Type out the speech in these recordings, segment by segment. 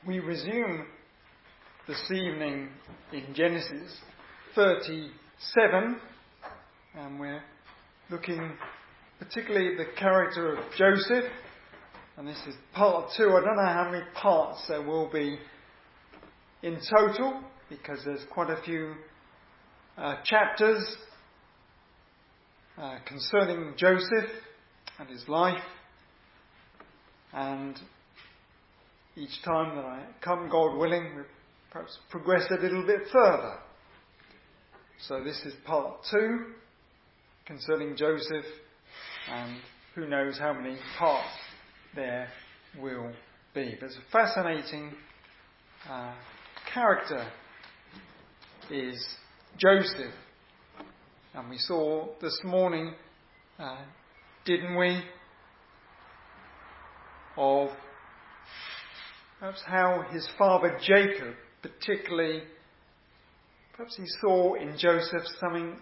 We resume this evening in Genesis 37, and we're looking particularly at the character of Joseph, and this is part 2. I don't know how many parts there will be in total, because there's quite a few chapters concerning Joseph and his life, and each time that I come, God willing, we'll perhaps progress a little bit further. So this is part 2 concerning Joseph, and who knows how many parts there will be. But it's a fascinating character is Joseph. And we saw this morning, didn't we, of perhaps how his father Jacob, particularly, perhaps he saw in Joseph something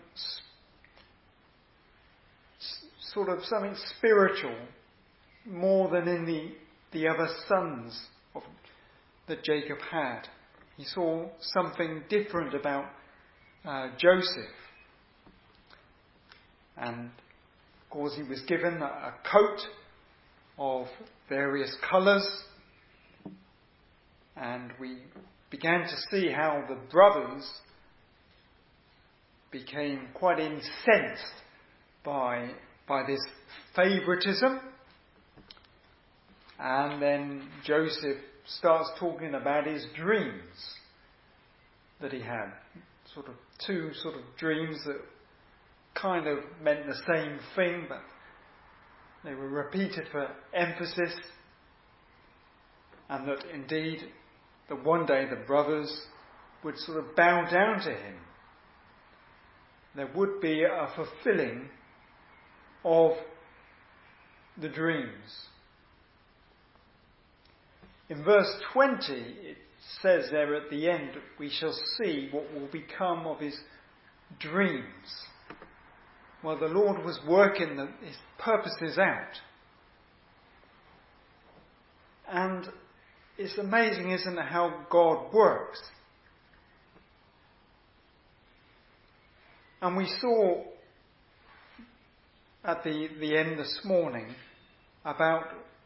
something spiritual, more than in the other sons that Jacob had. He saw something different about Joseph. And of course he was given a coat of various colours, and we began to see how the brothers became quite incensed by this favouritism. And then Joseph starts talking about his dreams that he had. Two dreams that kind of meant the same thing, but they were repeated for emphasis. And that indeed, that one day the brothers would bow down to him. There would be a fulfilling of the dreams. In verse 20, it says there at the end, we shall see what will become of his dreams. Well, the Lord was working his purposes out. And it's amazing, isn't it, how God works. And we saw at the end this morning about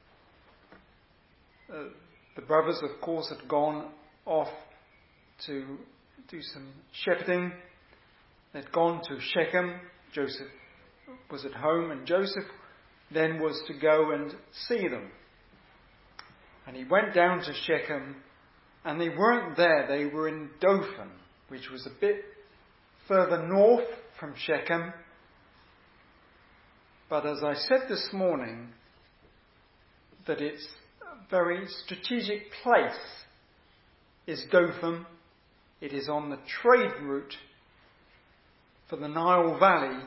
the brothers, of course, had gone off to do some shepherding. They'd gone to Shechem. Joseph was at home, and Joseph then was to go and see them. And he went down to Shechem, and they weren't there. They were in Dothan, which was a bit further north from Shechem. But as I said this morning, that it's a very strategic place is Dothan. It is on the trade route for the Nile Valley,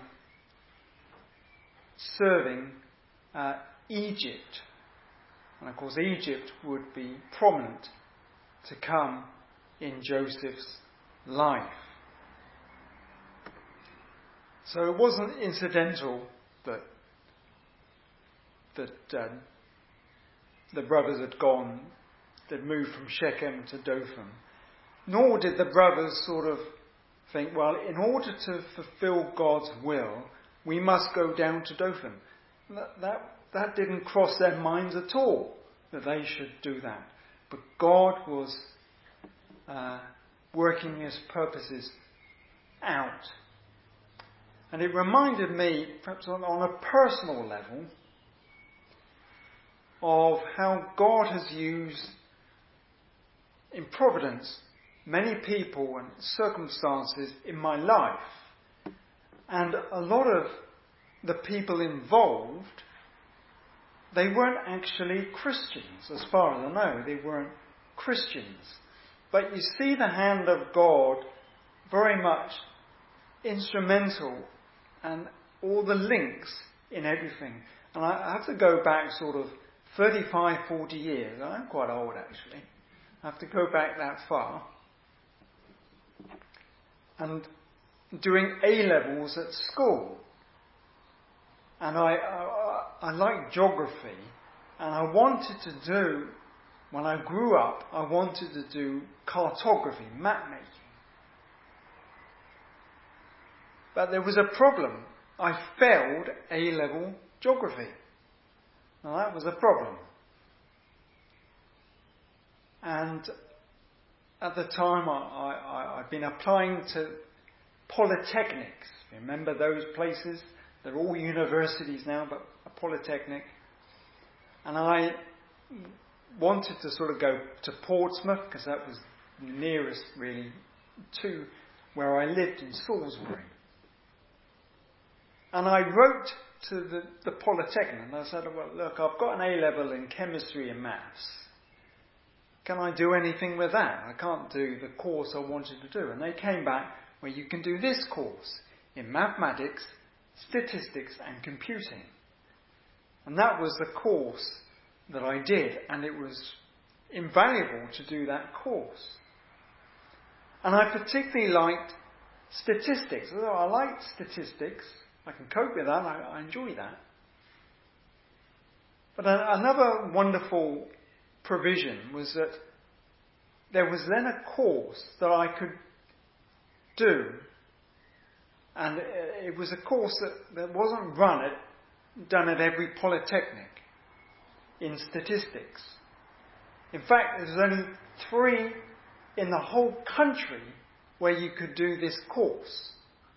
serving Egypt. And of course Egypt would be prominent to come in Joseph's life. So it wasn't incidental that the brothers had gone, they'd moved from Shechem to Dothan. Nor did the brothers think, well, in order to fulfill God's will, we must go down to Dothan. That didn't cross their minds at all, that they should do that. But God was working his purposes out. And it reminded me, perhaps on a personal level, of how God has used, in providence, many people and circumstances in my life. And a lot of the people involved, they weren't actually Christians, as far as I know. They weren't Christians. But you see the hand of God very much instrumental, and all the links in everything. And I have to go back 35, 40 years. I'm quite old, actually. I have to go back that far. And doing A-levels at school. And I liked geography, and I wanted to do when I grew up, I wanted to do cartography, map making. But there was a problem. I failed A-level geography. Now that was a problem. And at the time I'd been applying to polytechnics. Remember those places? They're all universities now, but a polytechnic. And I wanted to sort of go to Portsmouth, because that was the nearest really to where I lived in Salisbury. And I wrote to the Polytechnic and I said, well, look, I've got an A-level in chemistry and maths. Can I do anything with that? I can't do the course I wanted to do. And they came back, well, you can do this course in mathematics, statistics and computing. And that was the course that I did, and it was invaluable to do that course. And I particularly liked statistics. Although I liked statistics, I can cope with that, I enjoy that. But another wonderful provision was that there was then a course that I could do, and it was a course that wasn't done at every polytechnic in statistics. In fact, there's only 3 in the whole country where you could do this course.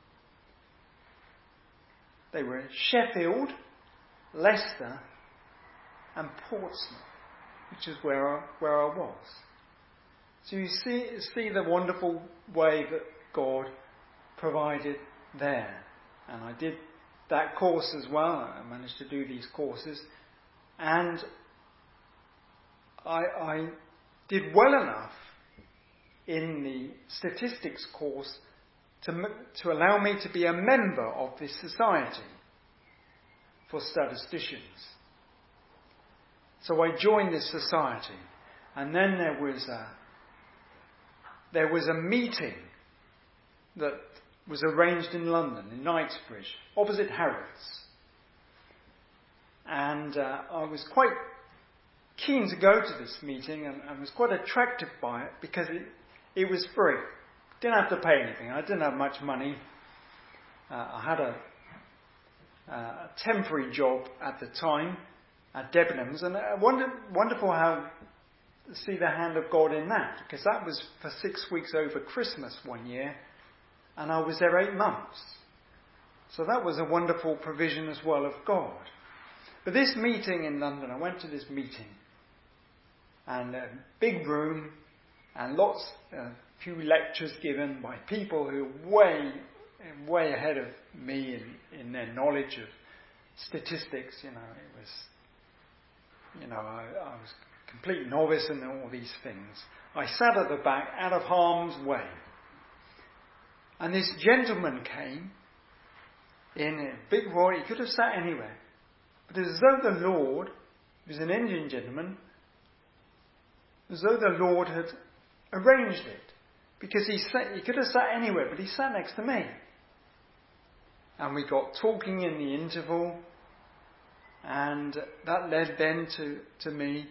They were Sheffield, Leicester and Portsmouth, which is where I was. So you see the wonderful way that God provided there. And I did that course as well. I managed to do these courses. And I did well enough in the statistics course to allow me to be a member of this society for statisticians. So I joined this society, and then there was a meeting that was arranged in London, in Knightsbridge, opposite Harrods. And I was quite keen to go to this meeting, and I was quite attracted by it because it was free. Didn't have to pay anything. I didn't have much money. I had a temporary job at the time at Debenhams, and wonderful how to see the hand of God in that, because that was for 6 weeks over Christmas one year, and I was there 8 months. So that was a wonderful provision as well of God. But this meeting in London, I went to this meeting, and a big room, and few lectures given by people who are way ahead of me in their knowledge of statistics. It was, I was a complete novice in all these things. I sat at the back, out of harm's way. And this gentleman came in a big Roy. He could have sat anywhere. But as though the Lord, he was an Indian gentleman, as though the Lord had arranged it. Because he could have sat anywhere, but he sat next to me. And we got talking in the interval, and that led then to me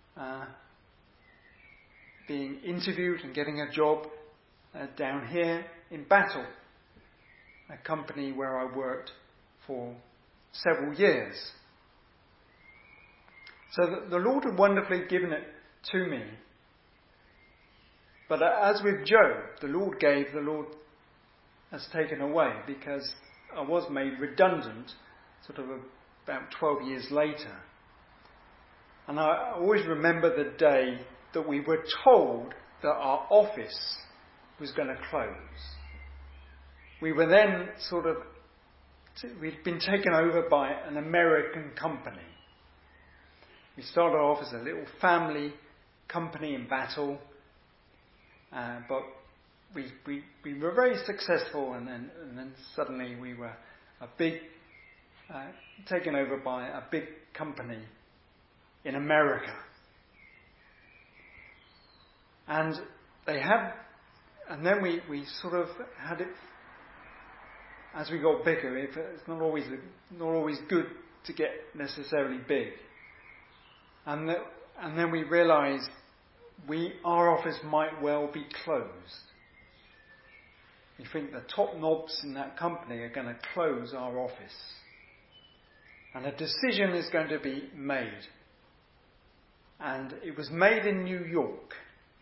being interviewed and getting a job down here in Battle, a company where I worked for several years. So the Lord had wonderfully given it to me. But as with Job, the Lord gave, the Lord has taken away, because I was made redundant sort of about 12 years later. And I always remember the day that we were told that our office was going to close. We were then we'd been taken over by an American company. We started off as a little family company in Battle. But we were very successful, and then suddenly we were taken over by a big company in America. And then we sort of had it, as we got bigger, it's not always good to get necessarily big. And And then we realised our office might well be closed. We think the top knobs in that company are going to close our office. And a decision is going to be made. And it was made in New York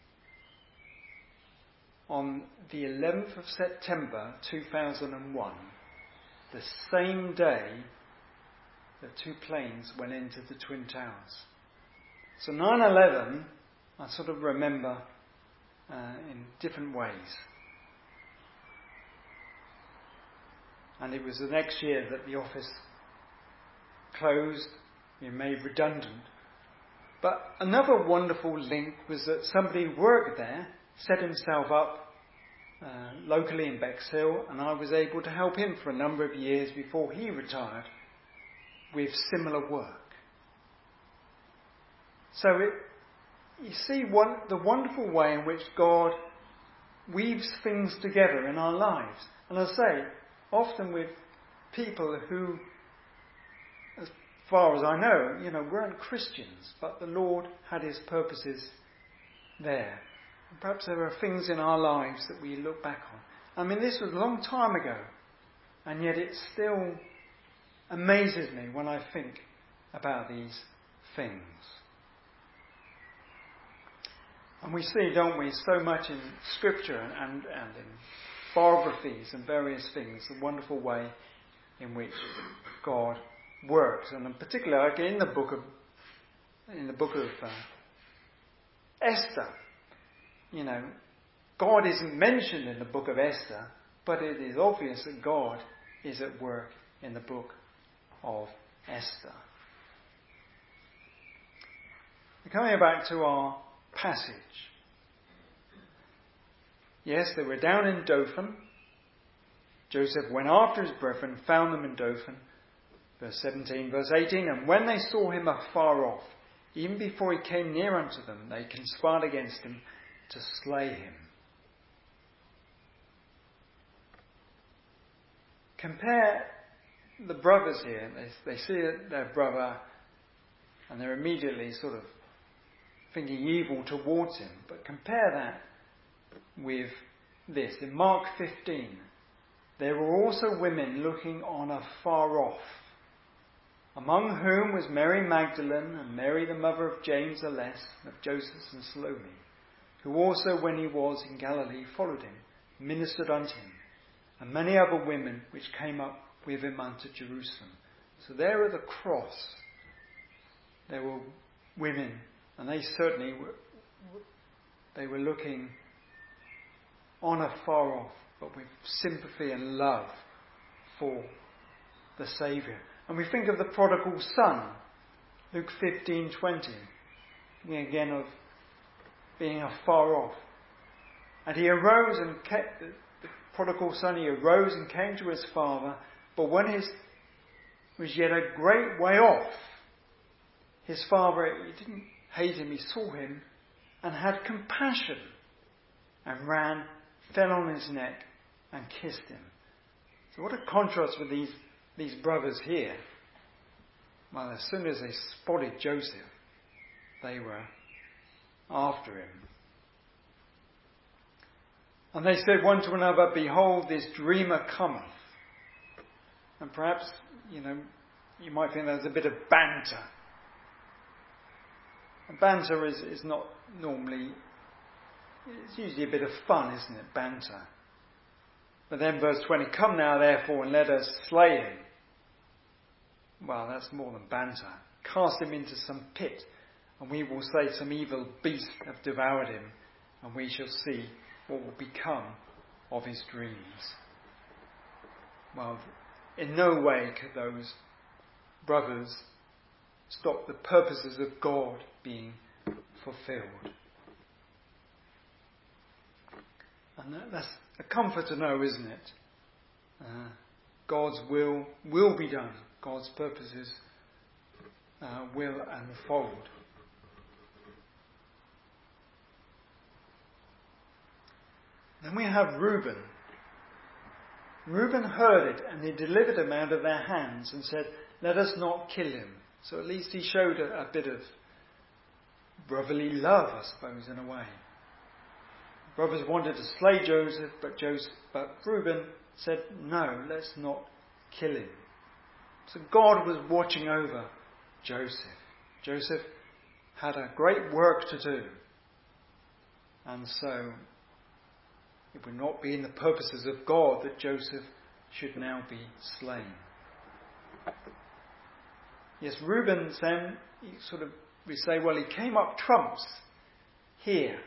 on the 11th of September 2001, the same day the two planes went into the Twin Towers. So 9/11, I sort of remember in different ways. And it was the next year that the office closed, we made redundant. But another wonderful link was that somebody who worked there set himself up locally in Bexhill, and I was able to help him for a number of years before he retired with similar work. So you see the wonderful way in which God weaves things together in our lives. And I say, often with people who, as far as I know, weren't Christians, but the Lord had his purposes there. And perhaps there are things in our lives that we look back on. I mean, this was a long time ago, and yet it still amazes me when I think about these things. And we see, don't we, so much in Scripture and in biographies and various things, the wonderful way in which God works. And in particular, in the book of Esther, God isn't mentioned in the book of Esther, but it is obvious that God is at work in the book of Esther. Coming back to our passage. Yes, they were down in Dothan. Joseph went after his brethren, found them in Dothan. Verse 17, verse 18, and when they saw him afar off, even before he came near unto them, they conspired against him to slay him. Compare the brothers here. They see their brother and they're immediately sort of thinking evil towards him. But compare that with this. In Mark 15, there were also women looking on afar off, among whom was Mary Magdalene and Mary the mother of James the Less, of Joseph and Salome, who also when he was in Galilee followed him, ministered unto him, and many other women which came up with him unto Jerusalem. So there at the cross, there were women, and they certainly were looking on afar off, but with sympathy and love for the Saviour. And we think of the prodigal son, Luke 15:20, again of being afar off. And he arose and the prodigal son, he arose and came to his father, but when he was yet a great way off, his father, he didn't hate him, he saw him and had compassion and ran, fell on his neck and kissed him. So what a contrast with these brothers here. Well, as soon as they spotted Joseph, they were after him. And they said one to another, behold, this dreamer cometh. And perhaps, you might think there's a bit of banter. And banter is not normally, it's usually a bit of fun, isn't it? Banter. But then verse 20, come now therefore and let us slay him. Well, that's more than banter. Cast him into some pit, and we will say some evil beast have devoured him, and we shall see what will become of his dreams. Well, in no way could those brothers stop the purposes of God being fulfilled. And that's a comfort to know, isn't it? God's will be done. God's purposes will unfold. Then we have Reuben. Reuben heard it, and he delivered him out of their hands and said, let us not kill him. So at least he showed a bit of brotherly love, I suppose, in a way. Brothers wanted to slay Joseph, but Reuben said, no, let's not kill him. So God was watching over Joseph. Joseph had a great work to do. And so it would not be in the purposes of God that Joseph should now be slain. Yes, Reuben then, we say, well, he came up trumps here.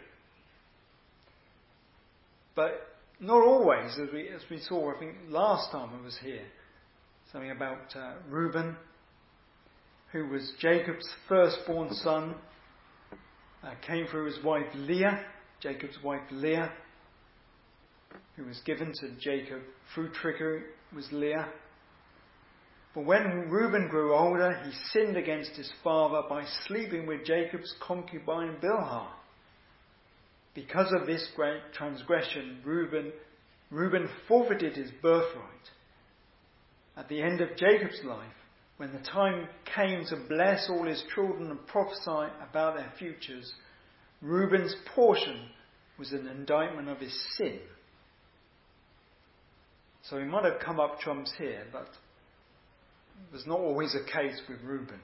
But not always, as we saw, I think, last time I was here. Something about Reuben, who was Jacob's firstborn son, came through his wife Leah, Jacob's wife Leah, who was given to Jacob through trickery, was Leah. But when Reuben grew older, he sinned against his father by sleeping with Jacob's concubine Bilhah. Because of this great transgression, Reuben forfeited his birthright. At the end of Jacob's life, when the time came to bless all his children and prophesy about their futures, Reuben's portion was an indictment of his sin. So he might have come up trumps here, but it was not always the case with Reuben.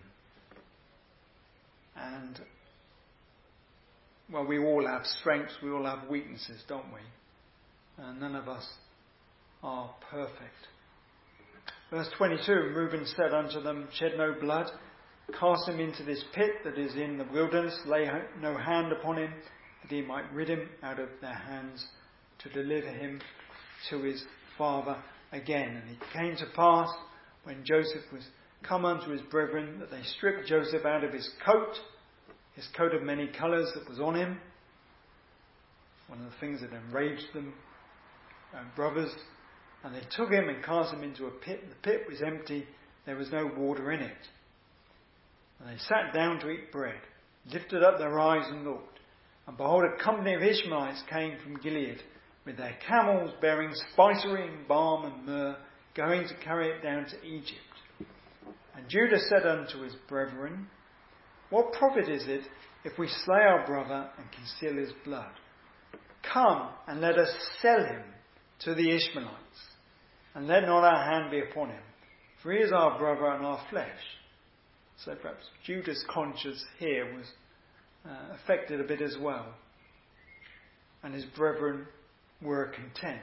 And, well, we all have strengths, we all have weaknesses, don't we? And none of us are perfect. Verse 22, Reuben said unto them, shed no blood, cast him into this pit that is in the wilderness, lay no hand upon him, that he might rid him out of their hands, to deliver him to his father again. And it came to pass, when Joseph was come unto his brethren, that they stripped Joseph out of his coat of many colours that was on him. One of the things that enraged them, brothers. And they took him and cast him into a pit. The pit was empty, there was no water in it. And they sat down to eat bread, lifted up their eyes and looked. And behold, a company of Ishmaelites came from Gilead, with their camels bearing spicery and balm and myrrh, going to carry it down to Egypt. And Judah said unto his brethren, what profit is it if we slay our brother and conceal his blood? Come and let us sell him to the Ishmaelites, and let not our hand be upon him, for he is our brother and our flesh. So perhaps Judah's conscience here was affected a bit as well, and his brethren were content.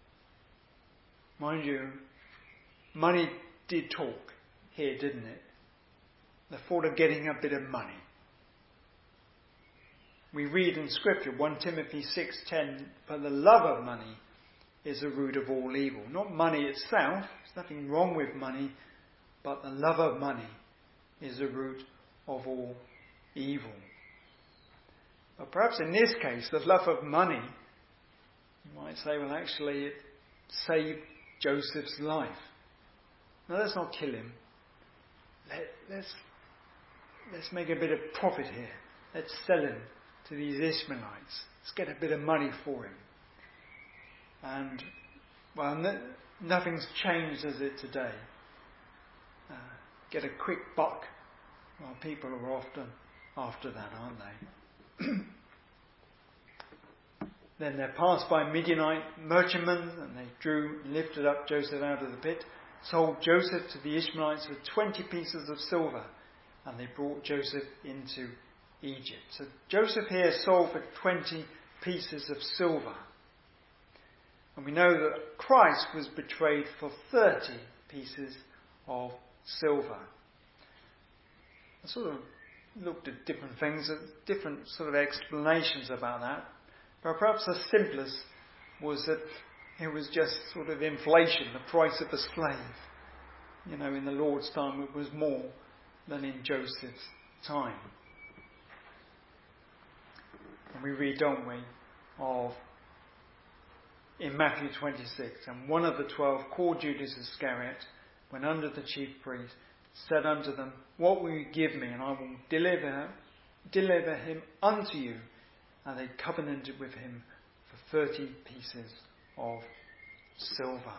Mind you, money did talk here, didn't it? The thought of getting a bit of money. We read in Scripture, 1 Timothy 6:10, for the love of money is the root of all evil. Not money itself, there's nothing wrong with money, but the love of money is the root of all evil. But perhaps in this case, the love of money, you might say, well, actually, it saved Joseph's life. No, let's not kill him. Let's make a bit of profit here. Let's sell him to these Ishmaelites. Let's get a bit of money for him. And, well, nothing's changed as it today. Get a quick buck. Well, people are often after that, aren't they? Then they passed by Midianite merchantmen, and they drew and lifted up Joseph out of the pit, sold Joseph to the Ishmaelites for 20 pieces of silver, and they brought Joseph into Egypt. So Joseph here sold for 20 pieces of silver. And we know that Christ was betrayed for 30 pieces of silver. I sort of looked at different things, different sort of explanations about that. But perhaps the simplest was that it was just sort of inflation, the price of a slave. You know, in the Lord's time it was more than in Joseph's time. And we read, don't we, of in Matthew 26, and one of the 12, called Judas Iscariot, went under the chief priest, said unto them, what will you give me, and I will deliver him unto you? And they covenanted with him for 30 pieces of silver.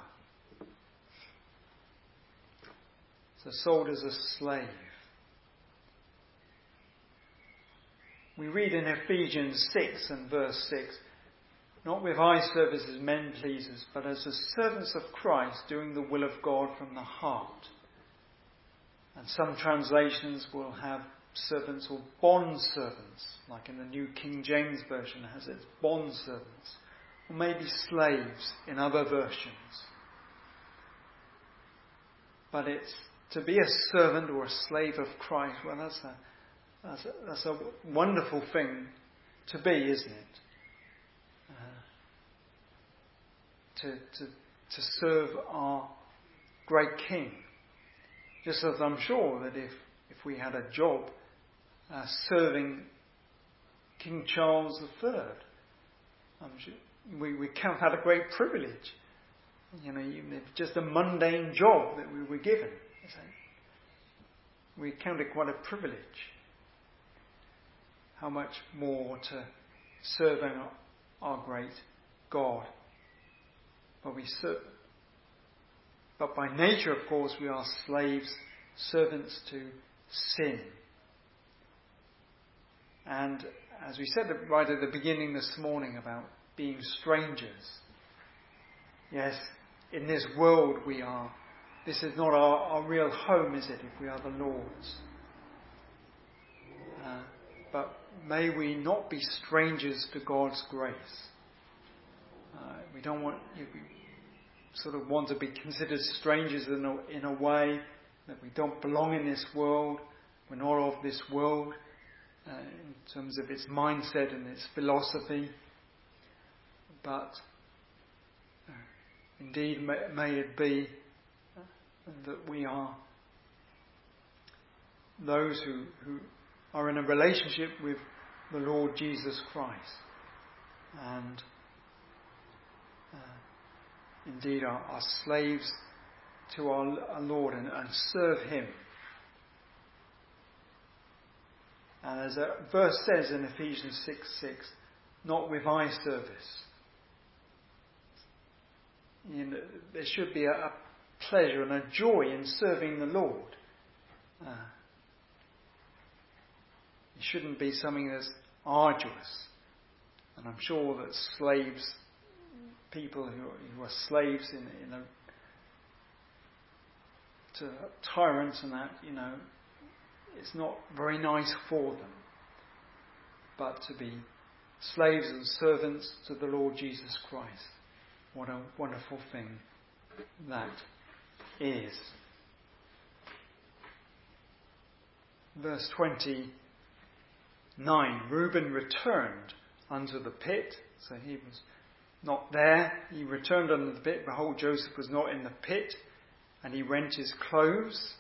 So sold as a slave. We read in Ephesians 6 and verse 6, "Not with eye service as men pleasers, but as the servants of Christ, doing the will of God from the heart." And some translations will have servants or bond servants, like in the New King James Version has its bond servants, or maybe slaves in other versions. But it's to be a servant or a slave of Christ. Well, that's a wonderful thing to be, isn't it? To serve our great King. Just as I'm sure that if we had a job serving King Charles III, I'm sure we count that a great privilege. Even if just a mundane job that we were given, we count it quite a privilege. How much more to serving our great God. But by nature, of course, we are slaves, servants to sin. And as we said right at the beginning this morning about being strangers, yes, in this world we are. This is not our real home, is it, if we are the Lord's? But may we not be strangers to God's grace. We don't want to be considered strangers in a way that we don't belong in this world. We're not of this world in terms of its mindset and its philosophy. But indeed, may it be that we are those who are in a relationship with the Lord Jesus Christ, and indeed are slaves to our Lord and serve Him. And as a verse says in Ephesians 6:6, not with eye service. There should be a pleasure and a joy in serving the Lord. It shouldn't be something that's arduous. And I'm sure that slaves, people who are slaves to tyrants and that, it's not very nice for them. But to be slaves and servants to the Lord Jesus Christ, what a wonderful thing that is. Verse 29, Reuben returned unto the pit. So he was not there. He returned unto the pit. Behold, Joseph was not in the pit. And he rent his clothes.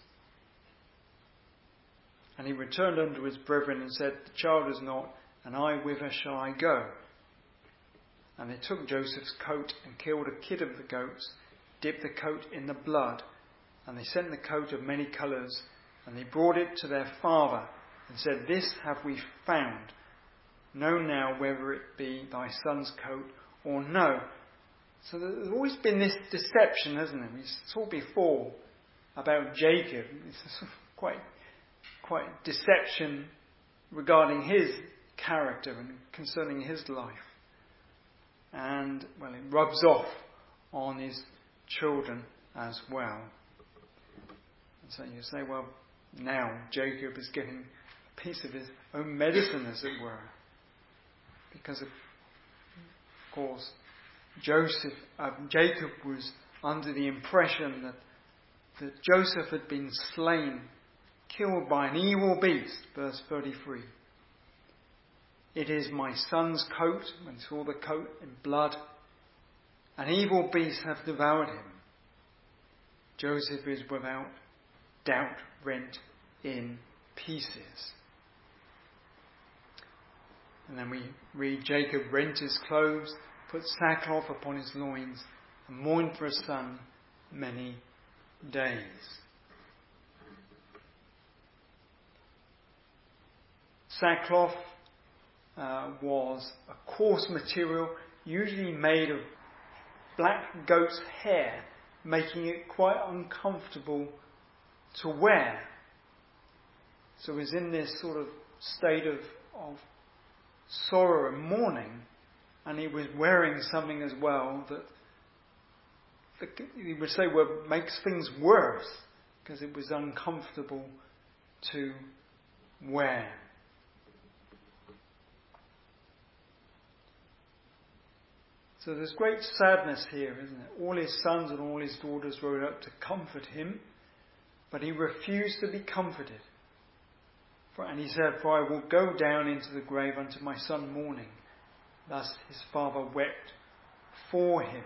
And he returned unto his brethren and said, the child is not, and I, whither shall I go? And they took Joseph's coat and killed a kid of the goats, dipped the coat in the blood, and they sent the coat of many colours, and they brought it to their father, and said, this have we found. Know now whether it be thy son's coat or no. So there's always been this deception, hasn't there? We saw before about Jacob. It's quite deception regarding his character and concerning his life. And, well, it rubs off on his children as well. And so you say, well, now Jacob is getting a piece of his own medicine, as it were. Because, of course, Jacob was under the impression that Joseph had been slain, killed by an evil beast, verse 33. It is my son's coat, when he saw the coat in blood, an evil beast hath devoured him. Joseph is without doubt rent in pieces. And then we read, Jacob rent his clothes, put sackcloth upon his loins, and mourned for his son many days. Sackcloth was a coarse material, usually made of black goat's hair, making it quite uncomfortable to wear. So it was in this sort of state of sorrow and mourning, and he was wearing something as well that he would say makes things worse, because it was uncomfortable to wear. So there's great sadness here, isn't it? All his sons and all his daughters rode up to comfort him, but he refused to be comforted. And he said, "For I will go down into the grave unto my son mourning." Thus his father wept for him.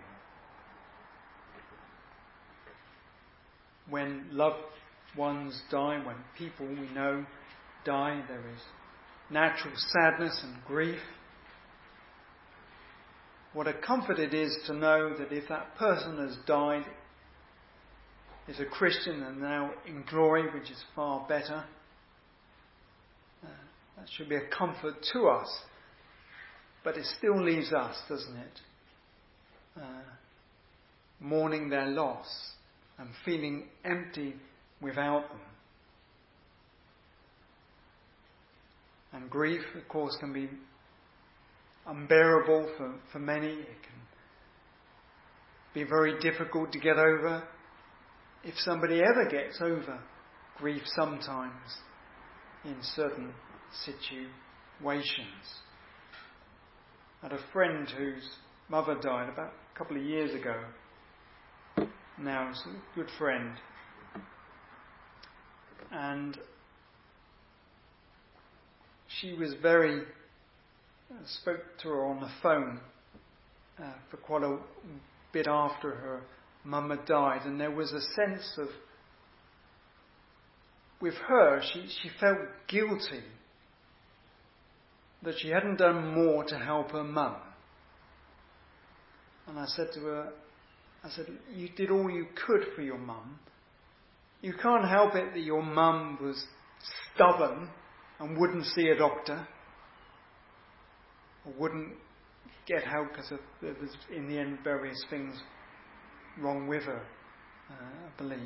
When loved ones die, when people we know die, there is natural sadness and grief. What a comfort it is to know that if that person has died, is a Christian and now in glory, which is far better, that should be a comfort to us. But it still leaves us, doesn't it? Mourning their loss and feeling empty without them. And grief, of course, can be unbearable for many. It can be very difficult to get over. If somebody ever gets over grief sometimes in certain situations. I had a friend whose mother died about a couple of years ago. Now it's a good friend. And she was spoke to her on the phone for quite a bit after her mum had died, and there was a sense of, with her, she felt guilty that she hadn't done more to help her mum. And I said to her, you did all you could for your mum. You can't help it that your mum was stubborn and wouldn't see a doctor, or wouldn't get help because there was, in the end, various things wrong with her, I believe.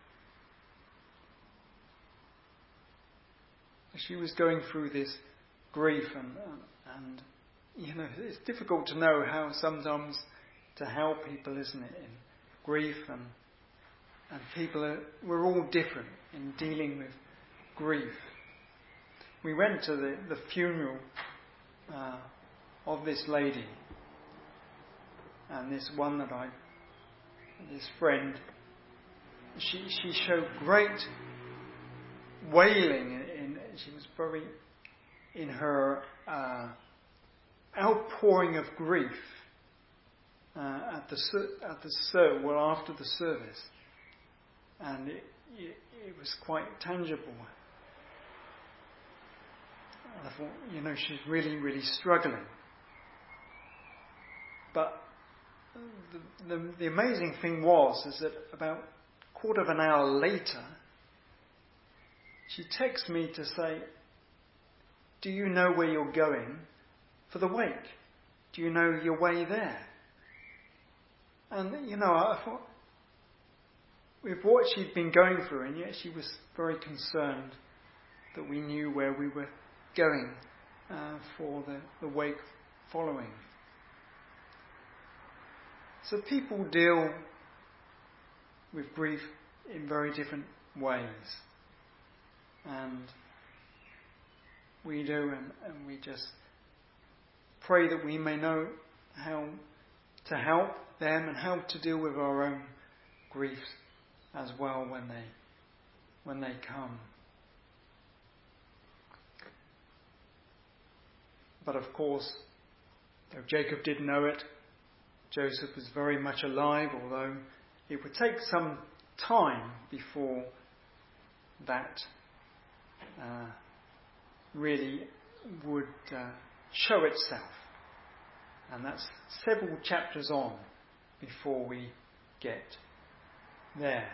She was going through this grief, and it's difficult to know how sometimes to help people, isn't it, in grief, and people we're all different in dealing with grief. We went to the funeral of this lady, and this friend, she showed great wailing, she was very in her outpouring of grief after the service, and it was quite tangible. I thought, she's really, really struggling. But the amazing thing is that about a quarter of an hour later, she texts me to say, "Do you know where you're going for the wake? Do you know your way there?" And, I thought, with what she'd been going through, and yet she was very concerned that we knew where we were going for the wake following. So people deal with grief in very different ways. And we do, and we just pray that we may know how to help them and how to deal with our own griefs as well when they come. But of course, though Jacob didn't know it, Joseph was very much alive, although it would take some time before that really would show itself. And that's several chapters on before we get there.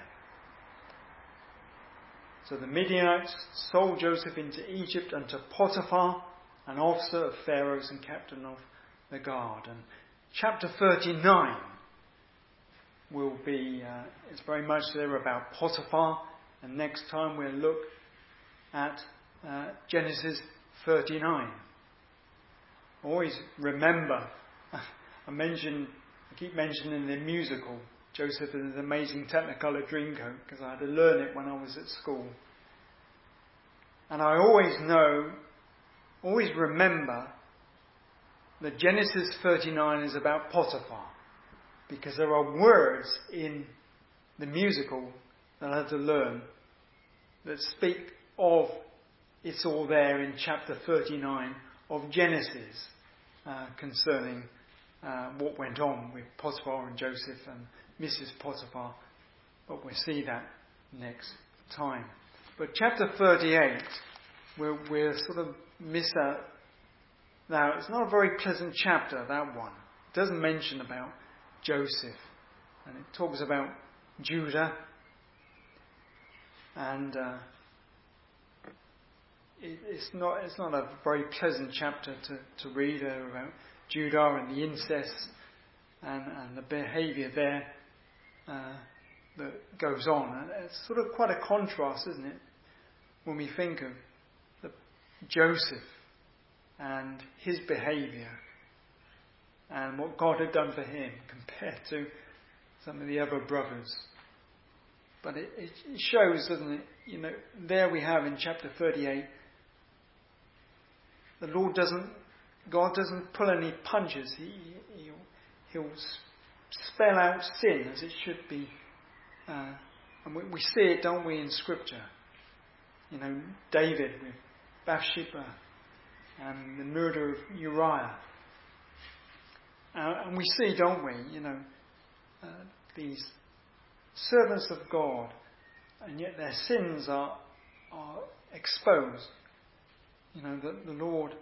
So the Midianites sold Joseph into Egypt unto Potiphar, an officer of Pharaoh's and captain of the guard. And chapter 39 will be, it's very much there about Potiphar, and next time we'll look at Genesis 39. I always remember, I keep mentioning the musical, Joseph and His Amazing Technicolor Dreamcoat, because I had to learn it when I was at school. And I always remember that Genesis 39 is about Potiphar, because there are words in the musical that I had to learn that speak of, it's all there in chapter 39 of Genesis concerning what went on with Potiphar and Joseph and Mrs. Potiphar. But we'll see that next time. But chapter 38, we'll sort of miss out. Now, it's not a very pleasant chapter, that one. It doesn't mention about Joseph. And it talks about Judah. And it's not a very pleasant chapter to read about Judah and the incest and the behaviour there that goes on. And it's sort of quite a contrast, isn't it, when we think of Joseph and his behaviour and what God had done for him compared to some of the other brothers. But it shows, doesn't it? There we have in chapter 38, God doesn't pull any punches. He'll spell out sin as it should be. And we see it, don't we, in Scripture? David with Bathsheba and the murder of Uriah. And we see, don't we, these servants of God, and yet their sins are exposed. The Lord,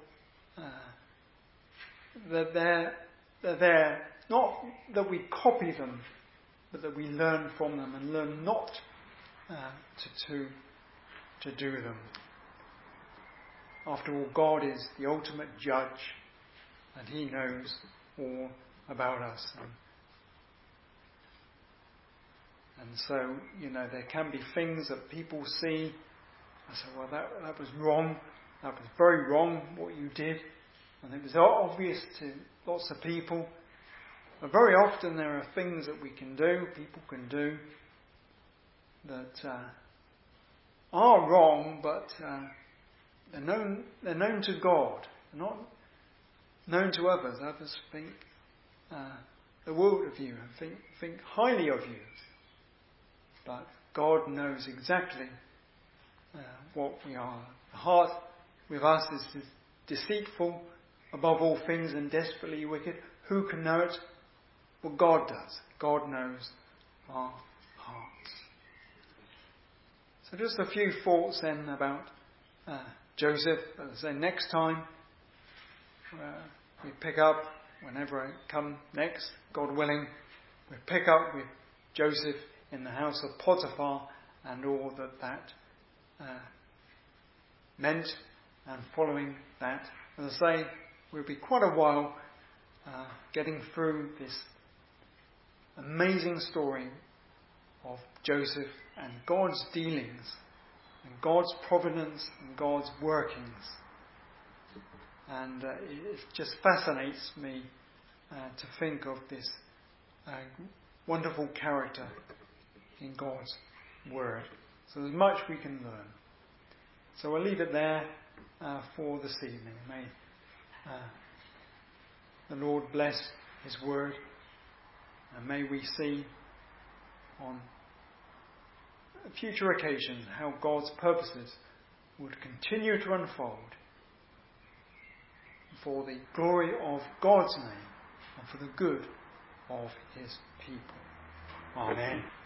they're there, not that we copy them, but that we learn from them and learn not to do them. After all, God is the ultimate judge, and He knows all about us. And so, there can be things that people see and say, well, that was wrong. That was very wrong, what you did. And it was obvious to lots of people. But very often there are things that we can do, people can do, that are wrong, but they're known to God. They're not known to others. Others think the world of you and think highly of you. But God knows exactly what we are. The heart with us is deceitful above all things and desperately wicked. Who can know it? Well, God does. God knows our hearts. So just a few thoughts then about Joseph. As I say, next time we pick up, whenever I come next, God willing, we pick up with Joseph in the house of Potiphar and all that meant, and following that. As I say, we'll be quite a while getting through this amazing story of Joseph and God's dealings and God's providence and God's workings. And it just fascinates me to think of this wonderful character in God's Word. So there's much we can learn. So I'll leave it there for this evening. May the Lord bless His Word, and may we see on a future occasion how God's purposes would continue to unfold for the glory of God's name and for the good of His people. Amen.